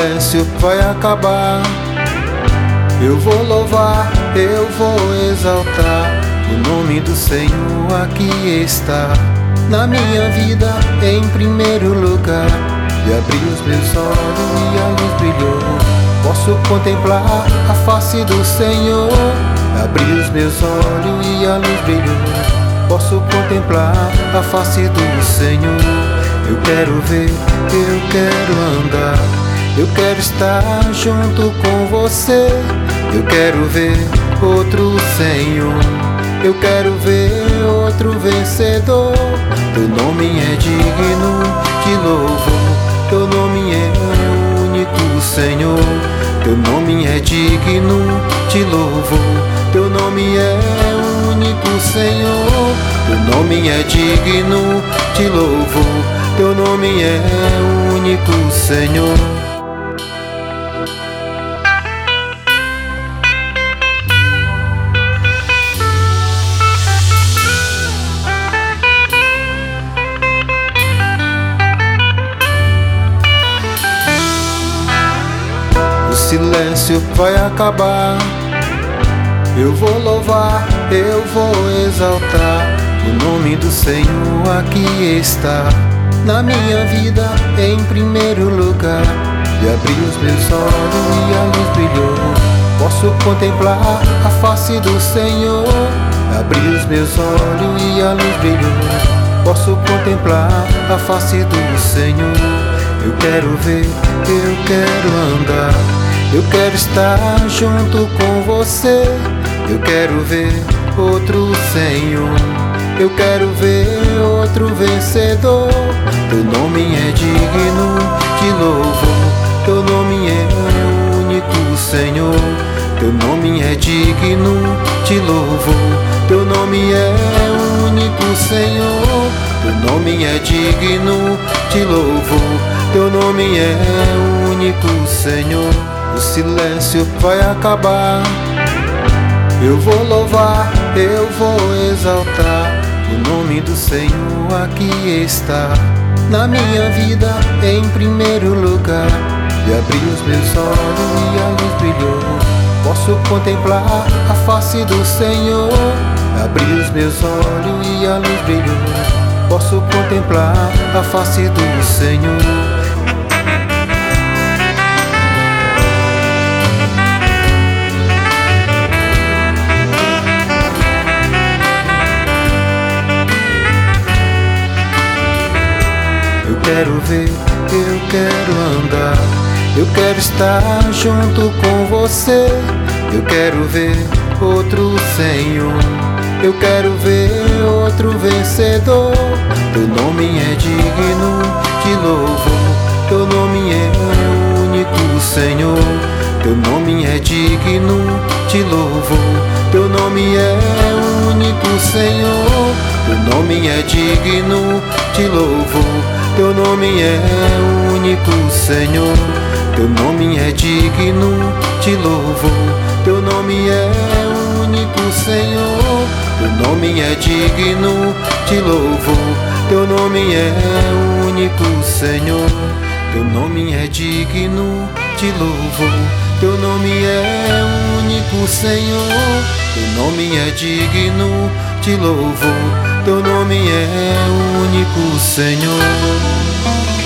silêncio vai acabar. Eu vou louvar, eu vou exaltar o nome do Senhor aqui está. Na minha vida em primeiro lugar, e abri os meus olhos e a luz brilhou. Posso contemplar a face do Senhor. Abri os meus olhos e a luz brilhou. Posso contemplar a face do Senhor. Eu quero ver, eu quero andar, eu quero estar junto com você. Eu quero ver outro Senhor, eu quero ver outro vencedor. Teu nome é digno de louvor, teu nome é único Senhor. Teu nome é digno de louvor, teu nome é único Senhor. Teu nome é digno de louvor, teu nome é único Senhor. O silêncio vai acabar. Eu vou louvar, eu vou exaltar o nome do Senhor aqui está. Na minha vida em primeiro lugar, e abri os meus olhos e a luz brilhou. Posso contemplar a face do Senhor. Abri os meus olhos e a luz brilhou. Posso contemplar a face do Senhor. Eu quero ver, eu quero andar, eu quero estar junto com você. Eu quero ver outro Senhor, eu quero ver outro vencedor. Teu nome é digno de louvor, teu nome é único Senhor. Teu nome é digno de louvor, teu nome é único Senhor. Teu nome é digno de louvor, teu nome é único Senhor. O silêncio vai acabar. Eu vou louvar, eu vou exaltar o nome do Senhor aqui está. Na minha vida em primeiro lugar, e abri os meus olhos e a luz brilhou. Posso contemplar a face do Senhor. Abri os meus olhos e a luz brilhou. Posso contemplar a face do Senhor. Eu quero ver, eu quero andar, eu quero estar junto com você. Eu quero ver outro Senhor, eu quero ver outro vencedor. Teu nome é digno de louvor, teu nome é único Senhor. Teu nome é digno de louvor, teu nome é único Senhor. Teu nome é digno de louvor, teu nome é único Senhor. Teu nome é digno de louvor, teu nome é único Senhor. Teu nome é digno de louvor, teu nome é único Senhor. Teu nome é digno de louvor, teu nome é único Senhor. Teu nome é digno de louvor, teu nome é único Senhor.